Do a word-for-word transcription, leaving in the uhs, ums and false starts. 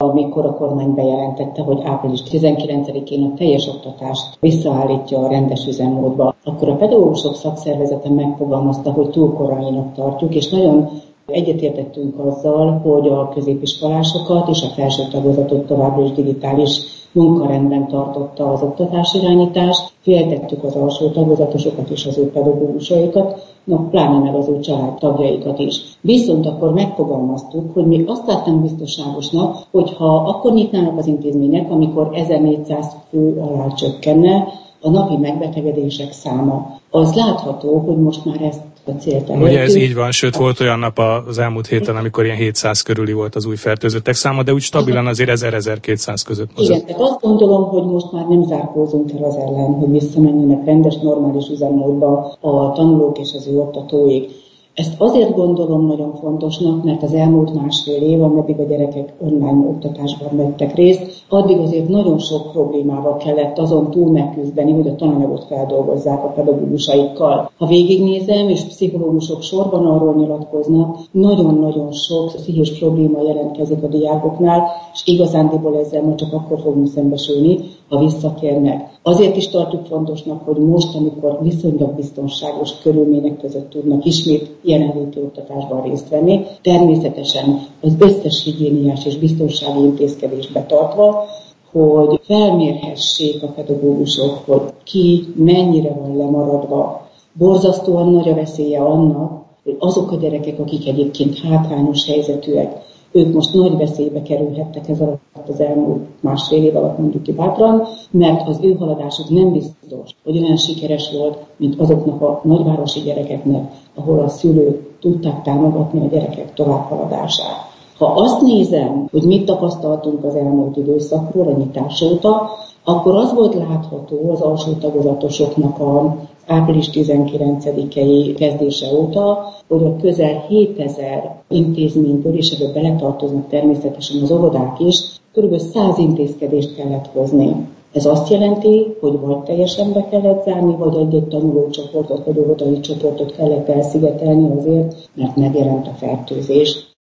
amikor a kormány bejelentette, hogy április tizenkilencedikén a teljes oktatást visszaállítja a rendes üzemmódba, akkor a pedagógusok szakszervezete megfogalmazta, hogy túl korainak tartjuk, és nagyon egyetértettünk azzal, hogy a középiskolásokat és a felső tagozatot továbbra is digitális munkarendben tartotta az oktatásirányítást, féltettük az alsó tagozatosokat és az ő pedagógusaikat, no, pláne meg az ő családtagjaikat is. Viszont akkor megfogalmaztuk, hogy mi azt láttam biztonságosnak, hogyha akkor nyitnának az intézmények, amikor ezernégyszáz fő alá csökkenne a napi megbetegedések száma. Az látható, hogy most már ezt a célt elértük. Ugye ez így van, sőt volt olyan nap az elmúlt héten, amikor ilyen hétszáz körüli volt az új fertőzöttek száma, de úgy stabilan azért ezer-ezerkétszáz között mozog. Igen, tehát azt gondolom, hogy most már nem zárkózunk el az ellen, hogy visszamenjenek rendes, normális üzemmódba a tanulók és az ő oktatóik. Ezt azért gondolom nagyon fontosnak, mert az elmúlt másfél év, ameddig a gyerekek online oktatásban vettek részt, addig azért nagyon sok problémával kellett azon túl megküzdeni, hogy a tananyagot feldolgozzák a pedagógusaikkal. Ha végignézem, és pszichológusok sorban arról nyilatkoznak, nagyon-nagyon sok pszichés probléma jelentkezik a diákoknál, és igazándiból ezzel ma csak akkor fogunk szembesülni, ha visszatérnek. Azért is tartjuk fontosnak, hogy most, amikor viszonylag biztonságos körülmények között tudnak ismét jelenléti oktatásban részt venni, természetesen az összes higiéniás és biztonsági intézkedést betartva, hogy felmérhessék a pedagógusok, hogy ki mennyire van lemaradva. Borzasztóan nagy a veszélye annak, hogy azok a gyerekek, akik egyébként hátrányos helyzetűek, ők most nagy veszélybe kerülhettek ez alatt az elmúlt másfél év alatt, mondjuk ki bátran, mert az ő haladásuk nem biztos, hogy olyan sikeres volt, mint azoknak a nagyvárosi gyerekeknek, ahol a szülők tudták támogatni a gyerekek továbbhaladását. Ha azt nézem, hogy mit tapasztaltunk az elmúlt időszakról, a nyitás óta, akkor az volt látható az alsó tagozatosoknak az április tizenkilencedikei kezdése óta, hogy a közel hétezer intézményből, és ebbe beletartoznak természetesen az óvodák is, kb. száz intézkedést kellett hozni. Ez azt jelenti, hogy vagy teljesen be kellett zárni, vagy egy-egy tanulócsoportot, vagy óvodai csoportot kellett elszigetelni azért, mert megjelent a fertőzés.